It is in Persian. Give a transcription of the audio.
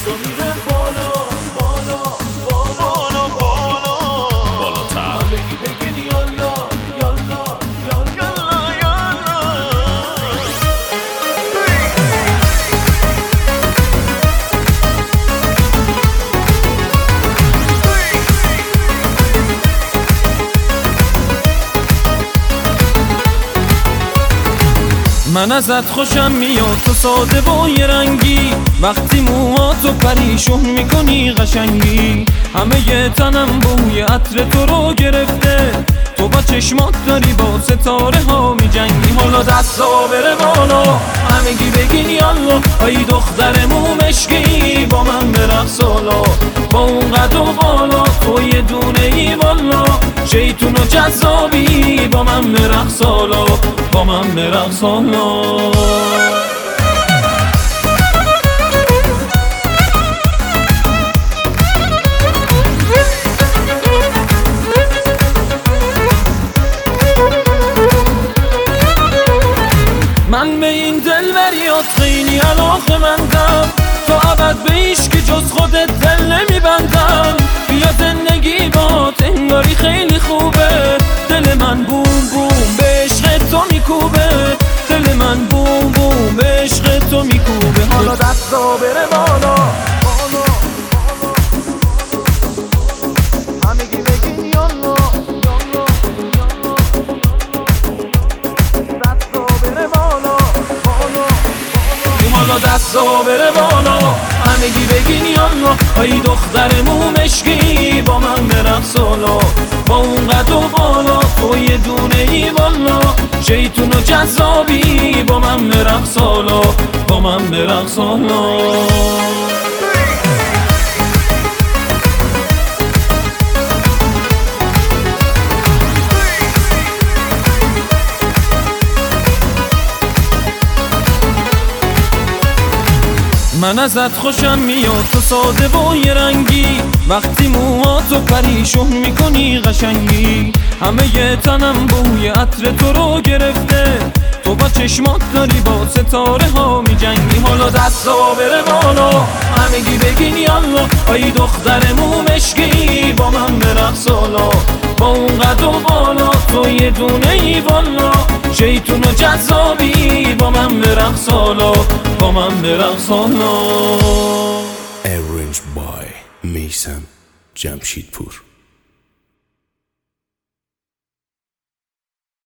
تو میره بالا بالا بالا بالا بالاتر. همگی بگید یالا یالا یالا یالا. من ازت خوشم میاد، تو ساده و یه رنگی، وقتی موهاتو پریشون میکنی قشنگی. همه ی تنم بوی عطر تو رو گرفته، تو با چشمات داری با ستاره ها میجنگی. حالا دستا بره بالا، همگی بگین یالا، ای دختر مومشکی با من برقص حالا. با اون قد و بالا تو یه دونه ای والا، شیطون و جذابی با من برقص حالا، با من برقص حالا. من به این دلبریات خیلی علاقه‌مندم، تا ابد به هیچکی جز خودت دل نمیبندم. بیا زندگی بات انگاری خیلی خوبه، دل من بوم بوم به عشق تو میکوبه، دل من بوم بوم به عشق تو میکوبه. حالا دستا بره بالا بالا بالا، همگی بگین یالا یالا یالا. دستا بره بالا بالا بالا، حالا دستا بره بالا، همگی بگین یالا، ای دختر مومشکی با من برقص حالا. با اون قد و بالا تو یه دونه ای والا، شیطون و جذابی با من برقص حالا، با من برقص حالا. من ازت خوشم میاد، تو ساده و یه رنگی، وقتی موهاتو پریشون میکنی قشنگی. همه ی تنم بوی عطر تو رو گرفته، تو با چشمات داری با ستاره ها میجنگی. حالا دستا بره بالا، همگی بگین یالا، ای دختر مومشکی با من برقص حالا. با اون قد و بالا تو یه دونه ای والا، شیطون و جذابی با من برقص حالا، با من برقص حالا. Arranged by میثم جمشیدپور.